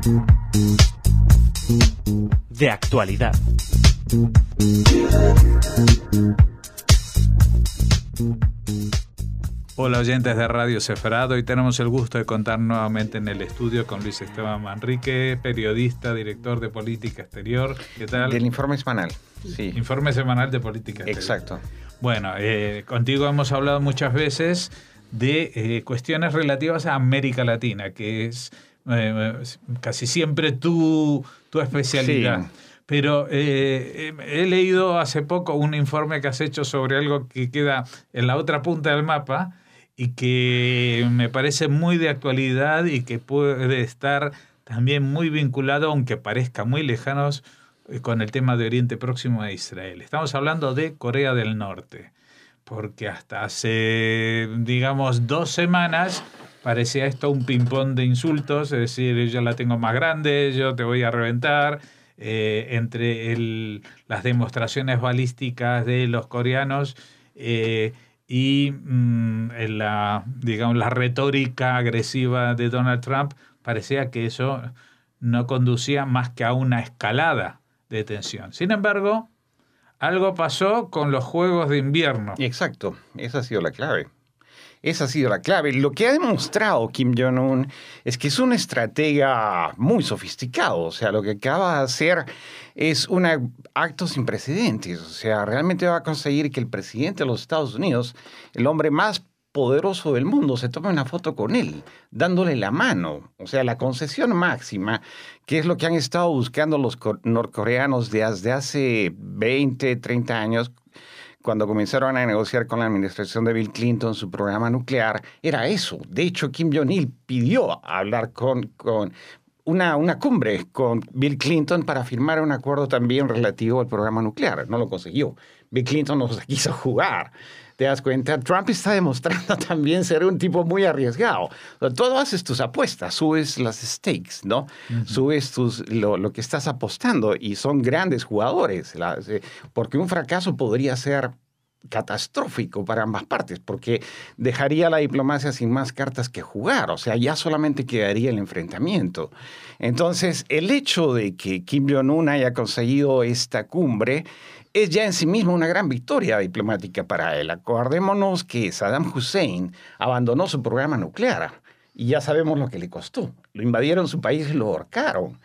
De actualidad. Hola oyentes de Radio Sefarad, hoy tenemos el gusto de contar nuevamente en el estudio con Luis Esteban Manrique, periodista, director de Política Exterior. ¿Qué tal? Del informe semanal, sí. Informe semanal de Política Exterior. Exacto. Bueno, contigo hemos hablado muchas veces de cuestiones relativas a América Latina, que es casi siempre tu especialidad. Sí. Pero he leído hace poco un informe que has hecho sobre algo que queda en la otra punta del mapa y que me parece muy de actualidad y que puede estar también muy vinculado, aunque parezca muy lejanos, con el tema de Oriente Próximo e Israel. Estamos hablando de Corea del Norte, porque hasta hace, digamos, 2 semanas parecía esto un ping-pong de insultos, es decir, yo la tengo más grande, yo te voy a reventar. Entre las demostraciones balísticas de los coreanos y la retórica agresiva de Donald Trump, parecía que eso no conducía más que a una escalada de tensión. Sin embargo, algo pasó con los Juegos de Invierno. Exacto, esa ha sido la clave. Esa ha sido la clave. Lo que ha demostrado Kim Jong-un es que es un estratega muy sofisticado. O sea, lo que acaba de hacer es un acto sin precedentes. O sea, realmente va a conseguir que el presidente de los Estados Unidos, el hombre más poderoso del mundo, se tome una foto con él, dándole la mano. O sea, la concesión máxima, que es lo que han estado buscando los norcoreanos desde hace 20, 30 años, cuando comenzaron a negociar con la administración de Bill Clinton su programa nuclear, era eso. De hecho, Kim Jong-il pidió hablar con una cumbre con Bill Clinton para firmar un acuerdo también relativo al programa nuclear. No lo consiguió. Bill Clinton no se quiso jugar. ¿Te das cuenta? Trump está demostrando también ser un tipo muy arriesgado. Tú haces tus apuestas, subes las stakes, ¿no? Uh-huh. Subes lo que estás apostando y son grandes jugadores. Porque un fracaso podría ser catastrófico para ambas partes, porque dejaría la diplomacia sin más cartas que jugar. O sea, ya solamente quedaría el enfrentamiento. Entonces, el hecho de que Kim Jong-un haya conseguido esta cumbre es ya en sí mismo una gran victoria diplomática para él. Acordémonos que Saddam Hussein abandonó su programa nuclear y ya sabemos lo que le costó. Lo invadieron su país y lo ahorcaron.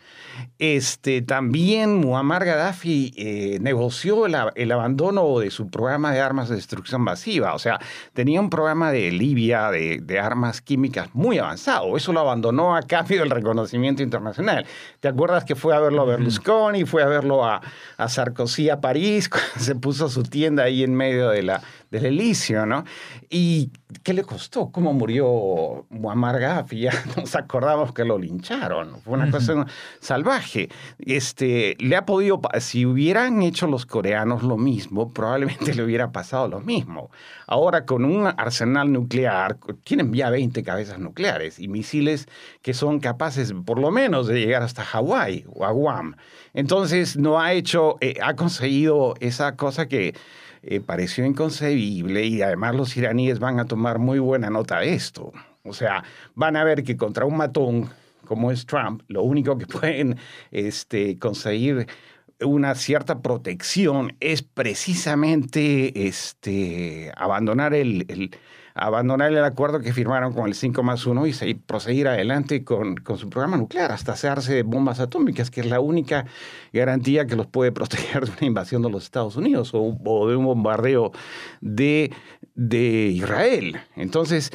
También Muammar Gaddafi negoció el abandono de su programa de armas de destrucción masiva. O sea, tenía un programa de Libia de armas químicas muy avanzado. Eso lo abandonó a cambio del reconocimiento internacional. ¿Te acuerdas que fue a verlo a Berlusconi, fue a verlo a Sarkozy a París, se puso su tienda ahí en medio del Elíseo, ¿no? ¿Y qué le costó? ¿Cómo murió Muammar Gaddafi? Ya nos acordamos que lo lincharon. Fue una cosa salvaje. Le ha podido, si hubieran hecho los coreanos lo mismo, probablemente le hubiera pasado lo mismo. Ahora, con un arsenal nuclear, tienen ya 20 cabezas nucleares y misiles que son capaces, por lo menos, de llegar hasta Hawái o a Guam. Entonces, ha conseguido esa cosa que pareció inconcebible y además los iraníes van a tomar muy buena nota de esto. O sea, van a ver que contra un matón como es Trump, lo único que pueden conseguir una cierta protección es precisamente abandonar el acuerdo que firmaron con el 5+1 y proseguir adelante con su programa nuclear hasta hacerse de bombas atómicas, que es la única garantía que los puede proteger de una invasión de los Estados Unidos o de un bombardeo de Israel. Entonces,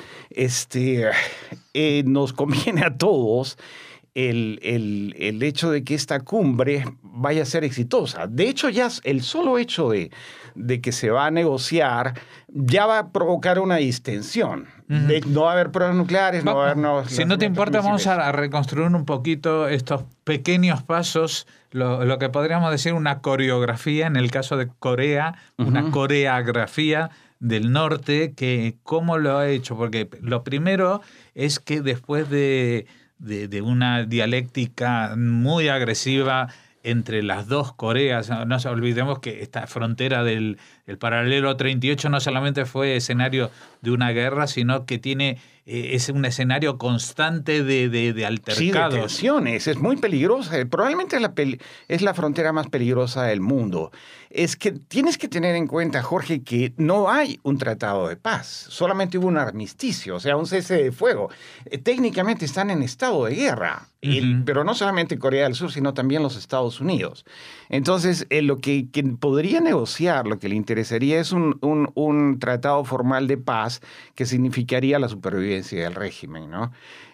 nos conviene a todos el hecho de que esta cumbre vaya a ser exitosa. De hecho, ya el solo hecho de que se va a negociar ya va a provocar una distensión. Uh-huh. No va a haber pruebas nucleares, no va a haber... Si no te importa, vamos a reconstruir un poquito estos pequeños pasos, lo que podríamos decir una coreografía, en el caso de Corea, una coreografía del norte, que cómo lo ha hecho. Porque lo primero es que después de una dialéctica muy agresiva entre las dos Coreas, no nos olvidemos que esta frontera del paralelo 38 no solamente fue escenario de una guerra, sino que tiene es un escenario constante de altercados. Sí, de tensiones. Es muy peligrosa. Probablemente es la frontera más peligrosa del mundo. Es que tienes que tener en cuenta, Jorge, que no hay un tratado de paz. Solamente hubo un armisticio, o sea, un cese de fuego. Técnicamente están en estado de guerra. Pero no solamente Corea del Sur, sino también los Estados Unidos. Entonces, lo que podría negociar, lo que le interesaría es un tratado formal de paz que significaría la supervivencia del régimen, ¿no?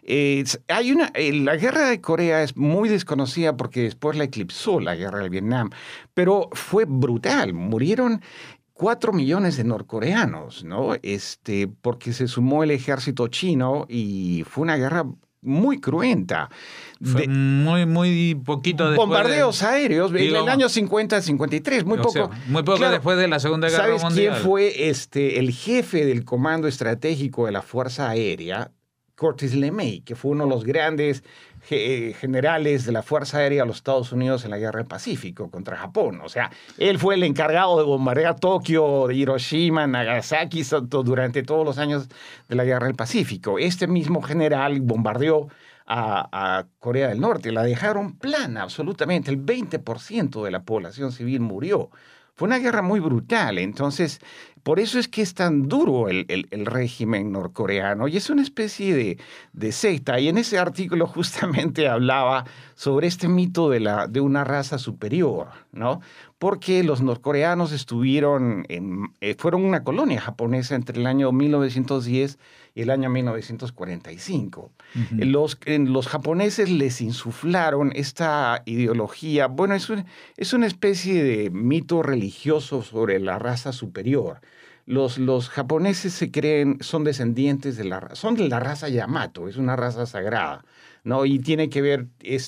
La guerra de Corea es muy desconocida porque después la eclipsó la guerra del Vietnam, pero fue brutal. Murieron 4 millones de norcoreanos, ¿no? Porque se sumó el ejército chino y fue una guerra muy cruenta. Fue muy poquito después. Bombardeos aéreos en el año 50-53, muy poco. Muy poco claro, después de la Segunda Guerra Mundial. ¿Sabes quién fue el jefe del Comando Estratégico de la Fuerza Aérea? Curtis LeMay, que fue uno de los grandes generales de la Fuerza Aérea de los Estados Unidos en la Guerra del Pacífico contra Japón. O sea, él fue el encargado de bombardear Tokio, Hiroshima, Nagasaki durante todos los años de la Guerra del Pacífico. Este mismo general bombardeó a Corea del Norte. La dejaron plana absolutamente. El 20% de la población civil murió. Fue una guerra muy brutal. Entonces, por eso es que es tan duro el régimen norcoreano y es una especie de secta. Y en ese artículo justamente hablaba sobre este mito de una raza superior, ¿no? Porque los norcoreanos fueron una colonia japonesa entre el año 1910 y el año 1945. Los japoneses les insuflaron esta ideología. Bueno, es una especie de mito religioso sobre la raza superior. Los japoneses son descendientes son de la raza Yamato, es una raza sagrada, ¿no? Y tiene que ver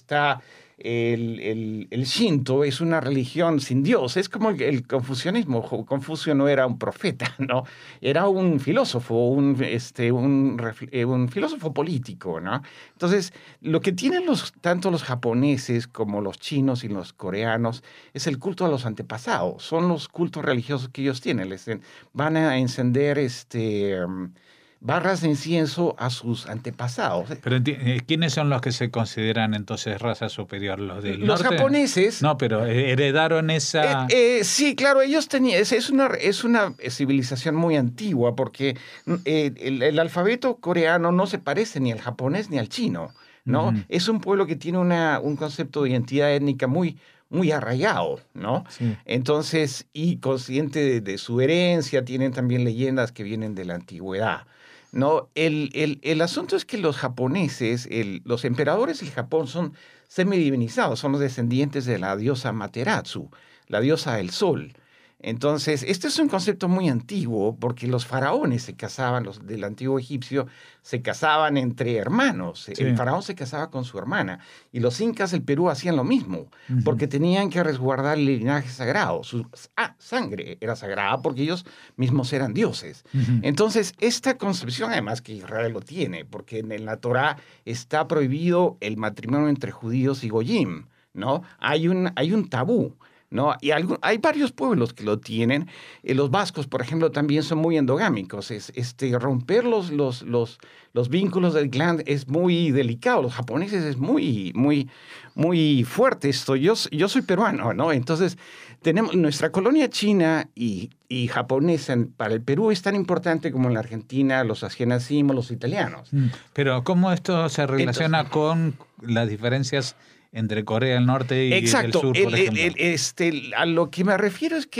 el Shinto es una religión sin Dios, es como el confucianismo. Confucio no era un profeta, ¿no? Era un filósofo, un filósofo político, ¿no? Entonces, lo que tienen tanto los japoneses como los chinos y los coreanos es el culto a los antepasados, son los cultos religiosos que ellos tienen. Van a encender barras de incienso a sus antepasados. Pero ¿quiénes son los que se consideran entonces raza superior? ¿Los del norte? Los japoneses. No, pero heredaron esa... sí, claro, ellos tenían... Es una civilización muy antigua porque el alfabeto coreano no se parece ni al japonés ni al chino, ¿no? Es un pueblo que tiene un concepto de identidad étnica muy arraigado, ¿no? Sí. Entonces, y consciente de su herencia, tienen también leyendas que vienen de la antigüedad, ¿no? El asunto es que los japoneses, los emperadores del Japón son semidivinizados, son los descendientes de la diosa Amaterasu, la diosa del sol. Entonces, este es un concepto muy antiguo porque los faraones se casaban, los del antiguo egipcio, se casaban entre hermanos. Sí. El faraón se casaba con su hermana y los incas del Perú hacían lo mismo porque tenían que resguardar el linaje sagrado. Su sangre era sagrada porque ellos mismos eran dioses. Entonces, esta concepción, además que Israel lo tiene, porque en la Torá está prohibido el matrimonio entre judíos y goyim, ¿no? Hay un tabú, ¿no? Y hay varios pueblos que lo tienen. Los vascos, por ejemplo, también son muy endogámicos. Romper los vínculos del clan es muy delicado. Los japoneses es muy fuerte esto. Yo soy peruano, ¿no? Entonces, tenemos nuestra colonia china y japonesa para el Perú es tan importante como en la Argentina, los askenazim, los italianos. Pero ¿cómo esto se relaciona con las diferencias entre Corea del Norte y el Sur, por ejemplo? A lo que me refiero es que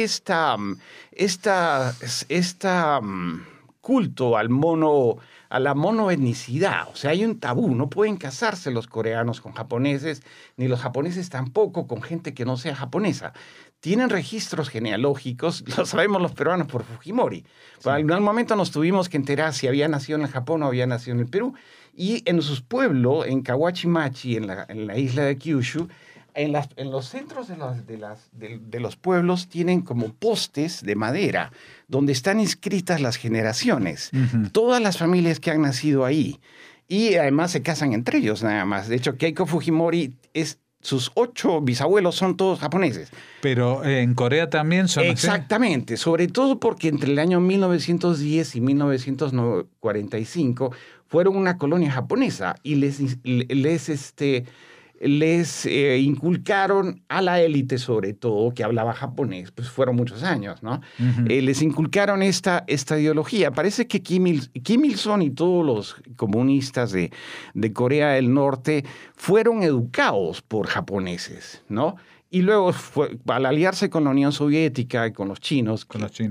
esta culto a la monoetnicidad, o sea, hay un tabú, no pueden casarse los coreanos con japoneses, ni los japoneses tampoco con gente que no sea japonesa. Tienen registros genealógicos, lo sabemos los peruanos por Fujimori. Sí. En algún momento nos tuvimos que enterar si había nacido en el Japón o había nacido en el Perú. Y en sus pueblos, en Kawachimachi, en la isla de Kyushu, en los centros de los pueblos tienen como postes de madera donde están inscritas las generaciones, todas las familias que han nacido ahí. Y además se casan entre ellos nada más. De hecho, Keiko Fujimori sus 8 bisabuelos son todos japoneses. Pero en Corea también son exactamente, así. Sobre todo porque entre el año 1910 y 1945 fueron una colonia japonesa y les inculcaron a la élite, sobre todo, que hablaba japonés, pues fueron muchos años, ¿no? Les inculcaron esta ideología. Parece que Kim Il-sung y todos los comunistas de Corea del Norte fueron educados por japoneses, ¿no? Y luego, al aliarse con la Unión Soviética y con los chinos,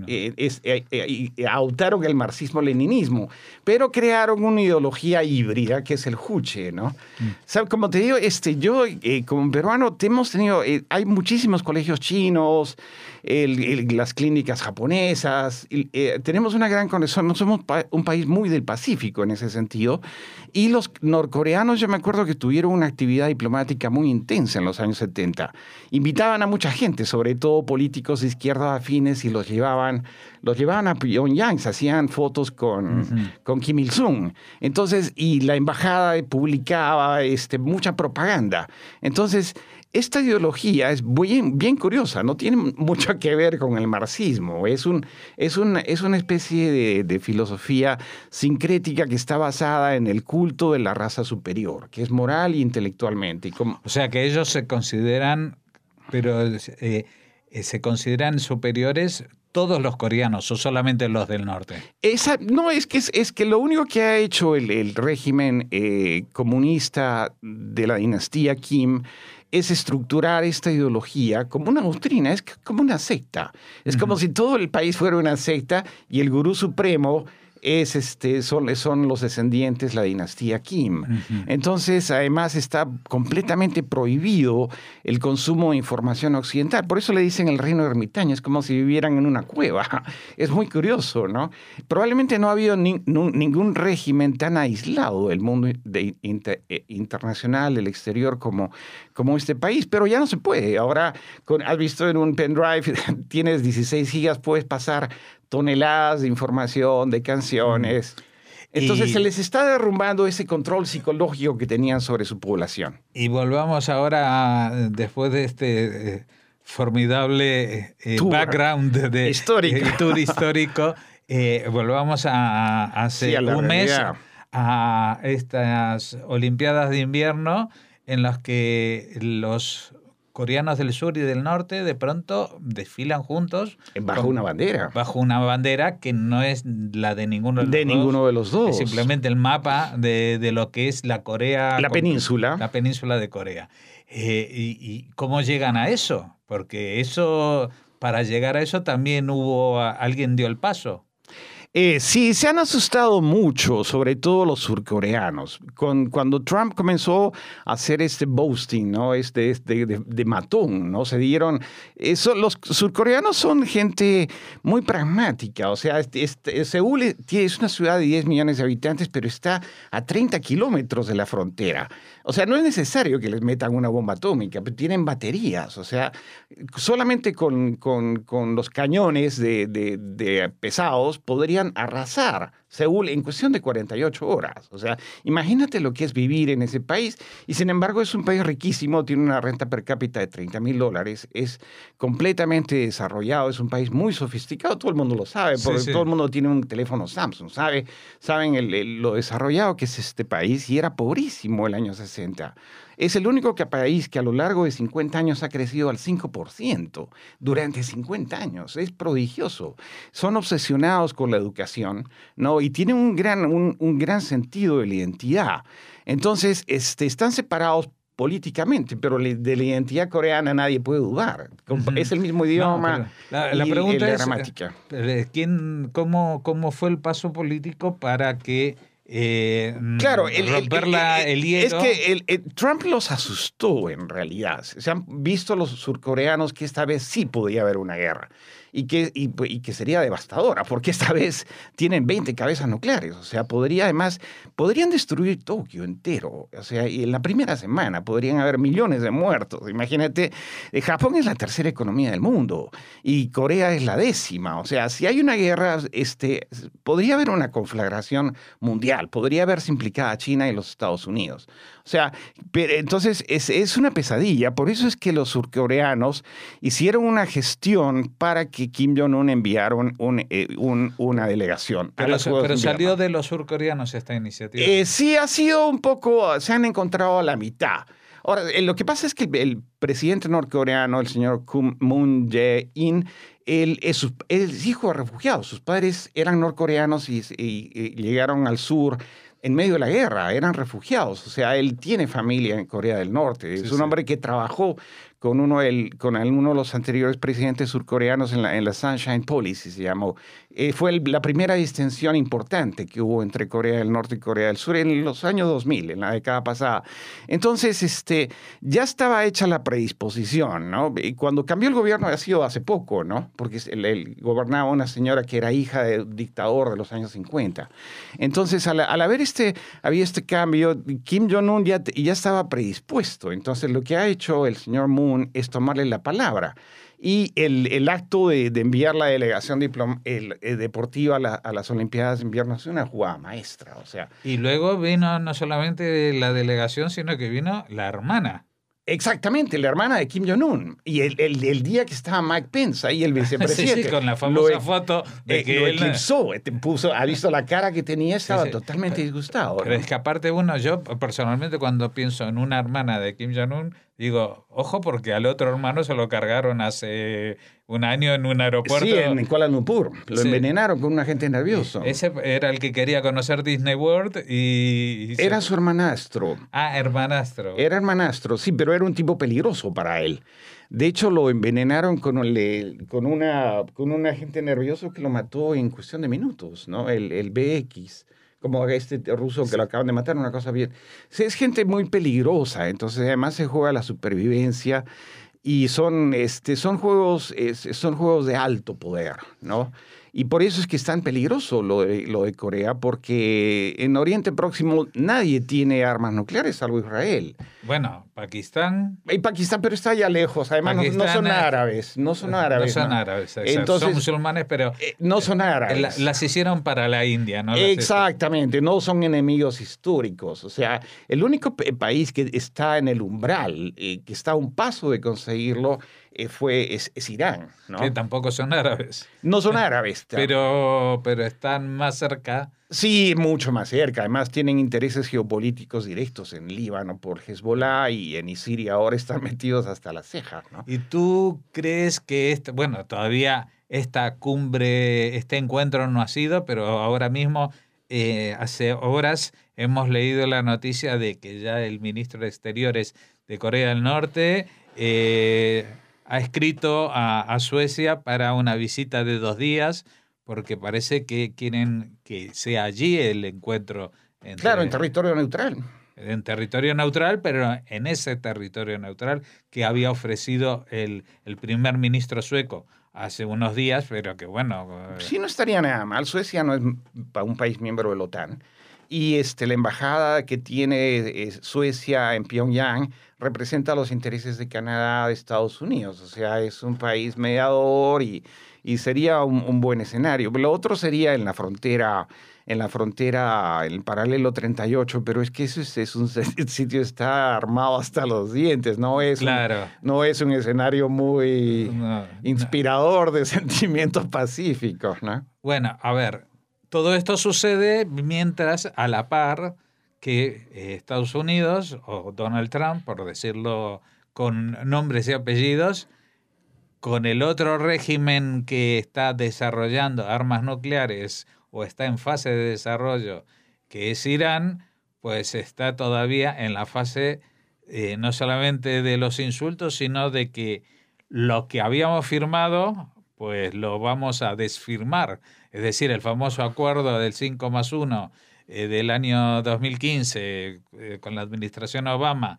adoptaron el marxismo-leninismo, pero crearon una ideología híbrida que es el juche, ¿no? ¿Sabes? Como te digo, yo como peruano hemos tenido, hay muchísimos colegios chinos, las clínicas japonesas, tenemos una gran conexión, somos un país muy del Pacífico en ese sentido, y los norcoreanos, yo me acuerdo que tuvieron una actividad diplomática muy intensa en los años 70. Invitaban a mucha gente, sobre todo políticos de izquierda afines, y los llevaban a Pyongyang, se hacían fotos con Kim Il-sung. Entonces, y la embajada publicaba mucha propaganda. Entonces, esta ideología es bien curiosa, no tiene mucho que ver con el marxismo. Es una especie de filosofía sincrética que está basada en el culto de la raza superior, que es moral e intelectualmente. O sea, que ellos se consideran, pero se consideran superiores todos los coreanos o solamente los del norte. No, es que lo único que ha hecho el régimen comunista de la dinastía Kim es estructurar esta ideología como una doctrina, es como una secta. Es como si todo el país fuera una secta y el gurú supremo son los descendientes, la dinastía Kim. Entonces, además, está completamente prohibido el consumo de información occidental. Por eso le dicen el reino ermitaño, es como si vivieran en una cueva. Es muy curioso, ¿no? Probablemente no ha habido ningún régimen tan aislado del mundo internacional, del exterior, como este país, pero ya no se puede. Ahora, has visto en un pendrive, tienes 16 gigas, puedes pasar toneladas de información, de canciones. Entonces se les está derrumbando ese control psicológico que tenían sobre su población. Y volvamos ahora, después de este formidable background de tour histórico, volvamos a hace un mes a estas Olimpiadas de invierno en las que los coreanos del sur y del norte de pronto desfilan juntos. Bajo una bandera. Bajo una bandera que no es la de ninguno de los dos. Es simplemente el mapa de lo que es la Corea. La península. La península de Corea. ¿Y cómo llegan a eso? Porque para llegar a eso también alguien dio el paso. Sí, se han asustado mucho, sobre todo los surcoreanos. Cuando Trump comenzó a hacer este boasting, ¿no? de matón, ¿no? Se dieron... los surcoreanos son gente muy pragmática. O sea, Seúl es una ciudad de 10 millones de habitantes, pero está a 30 kilómetros de la frontera. O sea, no es necesario que les metan una bomba atómica, pero tienen baterías. O sea, solamente con los cañones de pesados podrían arrasar Seúl en cuestión de 48 horas. O sea, imagínate lo que es vivir en ese país. Y sin embargo es un país riquísimo, tiene una renta per cápita de $30,000, es completamente desarrollado, es un país muy sofisticado, todo el mundo lo sabe, porque todo el mundo tiene un teléfono Samsung, saben lo desarrollado que es este país, y era pobrísimo el año 60. Es el único país que a lo largo de 50 años ha crecido al 5% durante 50 años. Es prodigioso. Son obsesionados con la educación, ¿no? Y tienen un gran sentido de la identidad. Entonces, están separados políticamente, pero de la identidad coreana nadie puede dudar. Es el mismo idioma. No, la pregunta es, gramática. ¿Cómo fue el paso político para que claro, el hielo? Es que Trump los asustó en realidad. Se han visto los surcoreanos que esta vez sí podía haber una guerra y que sería devastadora, porque esta vez tienen 20 cabezas nucleares. O sea, podrían destruir Tokio entero. O sea, y en la primera semana podrían haber millones de muertos. Imagínate, Japón es la tercera economía del mundo y Corea es la 10ª. O sea, si hay una guerra, podría haber una conflagración mundial, podría verse implicada China y los Estados Unidos. O sea, entonces es una pesadilla. Por eso es que los surcoreanos hicieron una gestión para que que Kim Jong-un enviaron una delegación. Pero salió de los surcoreanos esta iniciativa. Sí, ha sido un poco, se han encontrado a la mitad. Ahora, lo que pasa es que el presidente norcoreano, el señor Moon Jae-in, él es hijo de refugiados. Sus padres eran norcoreanos y llegaron al sur en medio de la guerra, eran refugiados. O sea, él tiene familia en Corea del Norte. Es un hombre que trabajó con uno de los anteriores presidentes surcoreanos en la Sunshine Policy, se llamó. Fue la primera distensión importante que hubo entre Corea del Norte y Corea del Sur en los años 2000, en la década pasada. Entonces, ya estaba hecha la predisposición, ¿no? Y cuando cambió el gobierno, ha sido hace poco, ¿no? Porque él gobernaba una señora que era hija de un dictador de los años 50. Entonces, al haber había este cambio, Kim Jong-un ya estaba predispuesto. Entonces, lo que ha hecho el señor Moon es tomarle la palabra. Y el acto de enviar la delegación deportiva a las Olimpiadas de Invierno es una jugada maestra. O sea, y luego vino no solamente la delegación, sino que vino la hermana. Exactamente, la hermana de Kim Jong-un. Y el día que estaba Mike Pence ahí, el vicepresidente. Sí, con la famosa foto de que lo él eclipsó. Ha visto la cara que tenía, estaba totalmente disgustado. Pero es que aparte yo personalmente cuando pienso en una hermana de Kim Jong-un, digo, ojo porque al otro hermano se lo cargaron hace un año en un aeropuerto. Sí, en Kuala Lumpur. Lo envenenaron con un agente nervioso. Ese era el que quería conocer Disney World y era su hermanastro. Ah, hermanastro. Era hermanastro, sí, pero era un tipo peligroso para él. De hecho, lo envenenaron con un agente nervioso que lo mató en cuestión de minutos, ¿no? El BX. Como este ruso que lo acaban de matar, una cosa bien. Es gente muy peligrosa, entonces además se juega la supervivencia y son juegos de alto poder, ¿no? Y por eso es que es tan peligroso lo de Corea, porque en Oriente Próximo nadie tiene armas nucleares, salvo Israel. Bueno, Pakistán. Y Pakistán, pero está allá lejos. Además, no son árabes. No son árabes. No son árabes, entonces, son musulmanes, pero no son árabes. Las hicieron para la India, ¿no? Exactamente, no son enemigos históricos. O sea, el único país que está en el umbral, que está a un paso de conseguirlo, es Irán, ¿no? Que tampoco son árabes. No son árabes. Pero están más cerca. Sí, mucho más cerca. Además, tienen intereses geopolíticos directos en Líbano por Hezbollah y en Siria ahora están metidos hasta las cejas, ¿no? ¿Y tú crees que todavía esta cumbre, este encuentro no ha sido, pero ahora mismo, hace horas, hemos leído la noticia de que ya el ministro de Exteriores de Corea del Norte ha escrito a Suecia para una visita de 2 días, porque parece que quieren que sea allí el encuentro. Claro, en territorio neutral. En territorio neutral, pero en ese territorio neutral que había ofrecido el primer ministro sueco hace unos días, pero que bueno... Sí, no estaría nada mal. Suecia no es un país miembro de la OTAN. Y la embajada que tiene Suecia en Pyongyang representa los intereses de Canadá, de Estados Unidos. O sea, es un país mediador y sería un buen escenario. Lo otro sería en la frontera, en el paralelo 38, pero es que el sitio está armado hasta los dientes, no es un escenario muy inspirador de sentimientos pacíficos, ¿no? Bueno, a ver, todo esto sucede mientras, a la par, que Estados Unidos, o Donald Trump, por decirlo con nombres y apellidos, con el otro régimen que está desarrollando armas nucleares o está en fase de desarrollo, que es Irán, pues está todavía en la fase no solamente de los insultos, sino de que lo que habíamos firmado, pues lo vamos a desfirmar. Es decir, el famoso acuerdo del 5+1 del año 2015 con la administración Obama,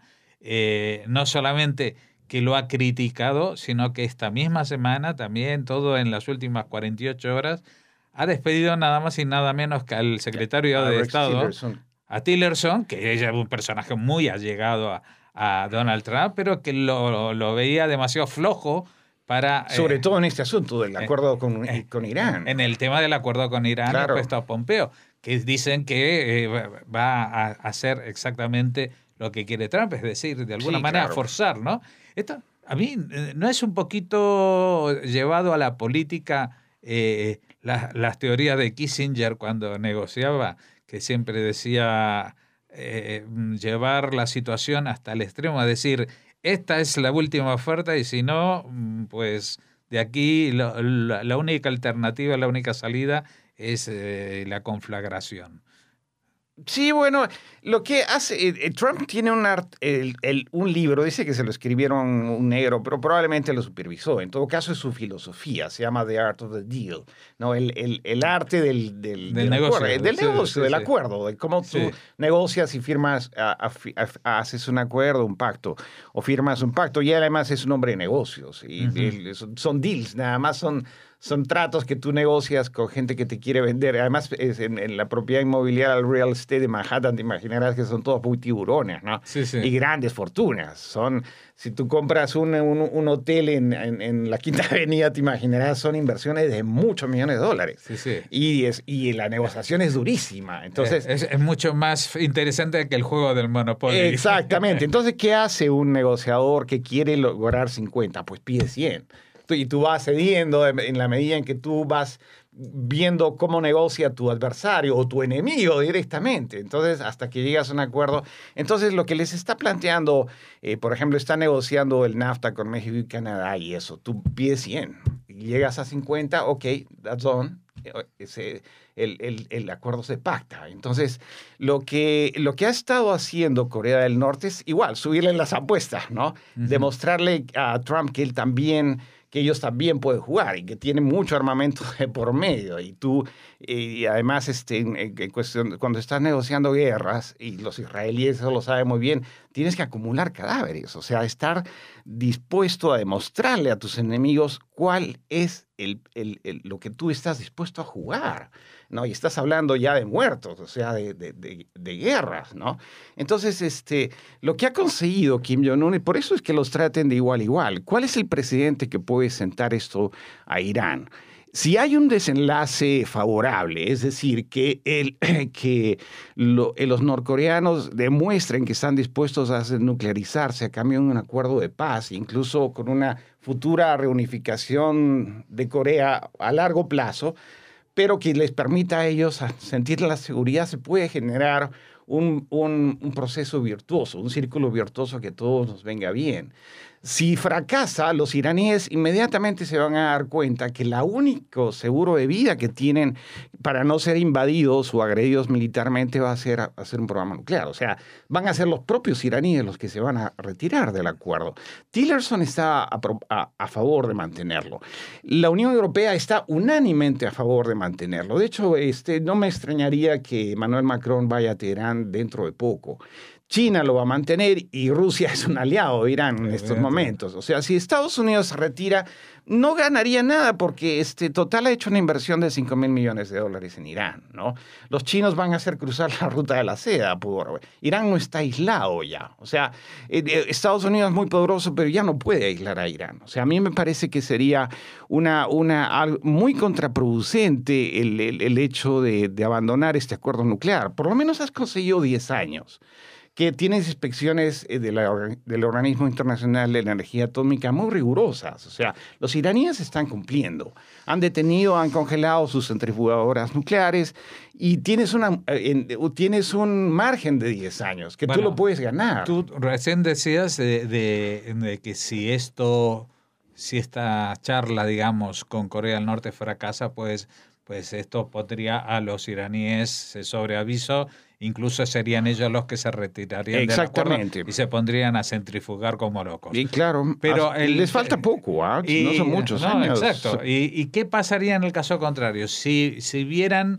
no solamente que lo ha criticado, sino que esta misma semana también, todo en las últimas 48 horas, ha despedido nada más y nada menos que al secretario de Estado, a Tillerson, que ella es un personaje muy allegado a Donald Trump, pero que lo veía demasiado flojo para... Sobre todo en este asunto del acuerdo con Irán. En el tema del acuerdo con Irán, claro. Puesto a Pompeo, que dicen que va a hacer exactamente lo que quiere Trump, es decir, de alguna manera forzar, ¿no? A mí, ¿no es un poquito llevado a la política las teorías de Kissinger cuando negociaba, que siempre decía llevar la situación hasta el extremo, es decir, esta es la última oferta y si no, pues de aquí la única alternativa, la única salida es la conflagración? Sí, bueno, lo que hace Trump tiene un libro, dice que se lo escribieron un negro, pero probablemente lo supervisó. En todo caso, es su filosofía, se llama The Art of the Deal, ¿no? El arte del negocio, acuerdo, del acuerdo, de cómo tú negocias y firmas, haces un acuerdo, un pacto, o firmas un pacto. Y además es un hombre de negocios, y son deals, nada más son tratos que tú negocias con gente que te quiere vender. Además, en la propiedad inmobiliaria, el real estate de Manhattan, te imaginarás que son todos muy tiburones, ¿no? Sí. Y grandes fortunas. Si tú compras un hotel en la Quinta Avenida, te imaginarás, son inversiones de muchos millones de dólares. Sí. Y la negociación es durísima. Entonces, es mucho más interesante que el juego del Monopoly. Exactamente. Entonces, ¿qué hace un negociador que quiere lograr 50? Pues pide 100. Y tú vas cediendo en la medida en que tú vas viendo cómo negocia tu adversario o tu enemigo directamente. Entonces, hasta que llegas a un acuerdo. Entonces, lo que les está planteando, por ejemplo, está negociando el NAFTA con México y Canadá y eso. Tú pides 100 y llegas a 50, ok, that's on. El acuerdo se pacta. Entonces, lo que ha estado haciendo Corea del Norte es igual, subirle las apuestas, ¿no? Demostrarle a Trump que ellos también pueden jugar y que tienen mucho armamento de por medio. Y además, en cuestión, cuando estás negociando guerras, y los israelíes eso lo saben muy bien, tienes que acumular cadáveres. O sea, estar dispuesto a demostrarle a tus enemigos cuál es lo que tú estás dispuesto a jugar, ¿no? Y estás hablando ya de muertos, o sea, de guerras, ¿no? Entonces, lo que ha conseguido Kim Jong-un, y por eso es que los traten de igual a igual, ¿cuál es el precedente que puede sentar esto a Irán? Si hay un desenlace favorable, es decir, que los norcoreanos demuestren que están dispuestos a desnuclearizarse a cambio de un acuerdo de paz, incluso con una futura reunificación de Corea a largo plazo, pero que les permita a ellos sentir la seguridad, se puede generar un proceso virtuoso, un círculo virtuoso que a todos nos venga bien. Si fracasa, los iraníes inmediatamente se van a dar cuenta que el único seguro de vida que tienen para no ser invadidos o agredidos militarmente va a ser hacer un programa nuclear. O sea, van a ser los propios iraníes los que se van a retirar del acuerdo. Tillerson está a favor de mantenerlo. La Unión Europea está unánimemente a favor de mantenerlo. De hecho, no me extrañaría que Emmanuel Macron vaya a Teherán dentro de poco. China lo va a mantener y Rusia es un aliado de Irán en estos momentos. O sea, si Estados Unidos se retira, no ganaría nada porque Total ha hecho una inversión de $5,000 millones en Irán, ¿no? Los chinos van a hacer cruzar la ruta de la seda. Irán no está aislado ya. O sea, Estados Unidos es muy poderoso, pero ya no puede aislar a Irán. O sea, a mí me parece que sería algo muy contraproducente el hecho de abandonar este acuerdo nuclear. Por lo menos has conseguido 10 años. Que tienen inspecciones del Organismo Internacional de la Energía Atómica muy rigurosas. O sea, los iraníes están cumpliendo. Han detenido, han congelado sus centrifugadoras nucleares y tienes un margen de 10 años que tú lo puedes ganar. Tú recién decías de que si esta charla, digamos, con Corea del Norte fracasa, pues esto pondría a los iraníes sobre aviso. Incluso serían ellos los que se retirarían del acuerdo y se pondrían a centrifugar como locos. Y claro, pero les falta poco, no son muchos años. Exacto. ¿Y qué pasaría en el caso contrario? Si vieran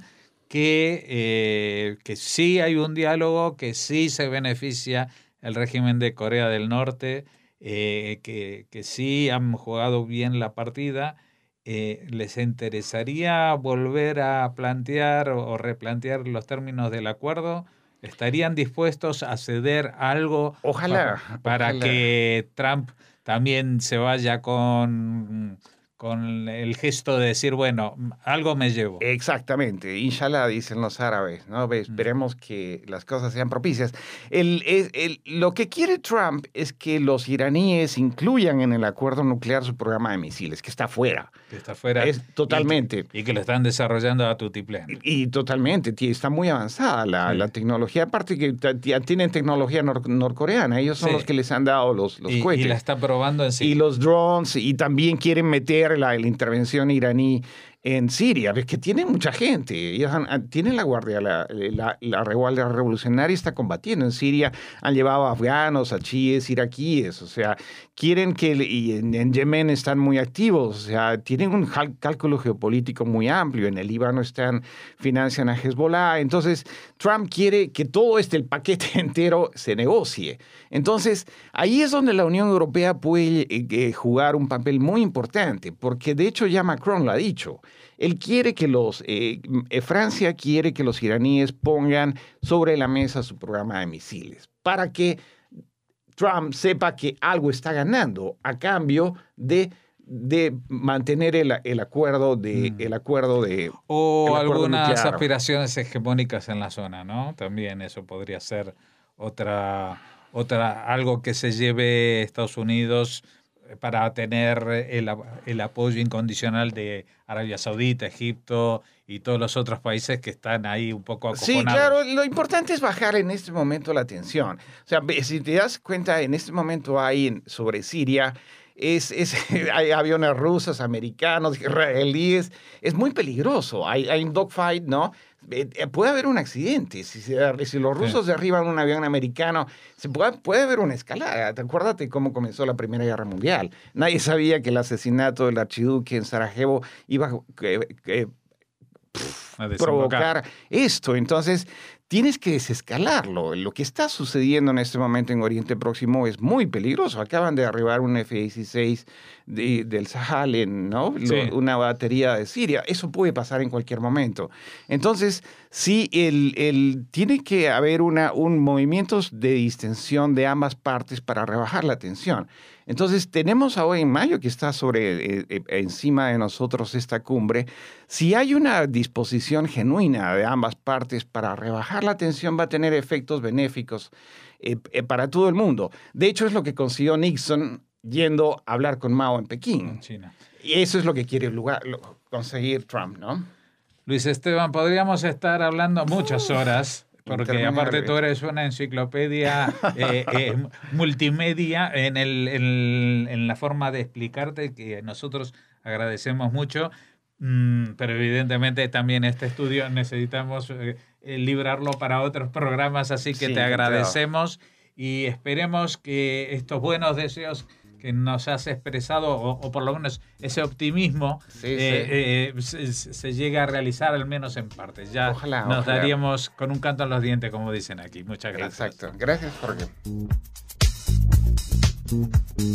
que sí hay un diálogo, que sí se beneficia el régimen de Corea del Norte, que sí han jugado bien la partida, ¿les interesaría volver a plantear o replantear los términos del acuerdo? ¿Estarían dispuestos a ceder algo ojalá que Trump también se vaya con con el gesto de decir, bueno, algo me llevo. Exactamente, inshallah dicen los árabes, ¿no? Esperemos que las cosas sean propicias. Lo que quiere Trump es que los iraníes incluyan en el acuerdo nuclear su programa de misiles, que está fuera. Que está fuera. Es totalmente. Y que lo están desarrollando a tutiplén. Y totalmente, está muy avanzada la tecnología, aparte que tienen tecnología norcoreana, ellos son los que les han dado los cohetes. Y la está probando en sí. Y los drones, y también quieren meter la intervención iraní en Siria, ves que tienen mucha gente, ellos tienen la guardia, la guardia revolucionaria está combatiendo en Siria, han llevado a afganos, a chiíes, iraquíes, o sea, quieren y en Yemen están muy activos, o sea, tienen un cálculo geopolítico muy amplio, en el Líbano financian a Hezbollah, entonces Trump quiere que todo el paquete entero se negocie. Entonces, ahí es donde la Unión Europea puede jugar un papel muy importante, porque de hecho ya Macron lo ha dicho. Él quiere que Francia quiere que los iraníes pongan sobre la mesa su programa de misiles para que Trump sepa que algo está ganando a cambio de mantener el acuerdo de o algunas nuclear. Aspiraciones hegemónicas en la zona, ¿no? También eso podría ser algo que se lleve Estados Unidos para tener el apoyo incondicional de Arabia Saudita, Egipto y todos los otros países que están ahí un poco acojonados. Sí, claro, lo importante es bajar en este momento la tensión. O sea, si te das cuenta, en este momento hay sobre Siria, hay aviones rusos, americanos, israelíes, es muy peligroso. Hay un dogfight, ¿no? Puede haber un accidente. Si los rusos derriban un avión americano, puede haber una escalada. Acuérdate cómo comenzó la Primera Guerra Mundial. Nadie sabía que el asesinato del archiduque en Sarajevo iba a provocar esto. Entonces, tienes que desescalarlo. Lo que está sucediendo en este momento en Oriente Próximo es muy peligroso. Acaban de derribar un F-16 del Sahel, ¿no? Una batería de Siria. Eso puede pasar en cualquier momento. Entonces, sí, tiene que haber un movimiento de distensión de ambas partes para rebajar la tensión. Entonces, tenemos ahora en mayo que está encima de nosotros esta cumbre. Si hay una disposición genuina de ambas partes para rebajar la tensión, va a tener efectos benéficos para todo el mundo. De hecho, es lo que consiguió Nixon yendo a hablar con Mao en Pekín. En China. Y eso es lo que quiere conseguir Trump, ¿no? Luis Esteban, podríamos estar hablando muchas horas. Porque aparte tú eres una enciclopedia multimedia en la forma de explicarte, que nosotros agradecemos mucho, pero evidentemente también este estudio necesitamos librarlo para otros programas, así que te agradecemos y esperemos que estos buenos deseos que nos has expresado, o por lo menos ese optimismo, se llegue a realizar al menos en parte. Ya ojalá. Daríamos con un canto en los dientes, como dicen aquí. Muchas gracias. Exacto. Gracias, Jorge.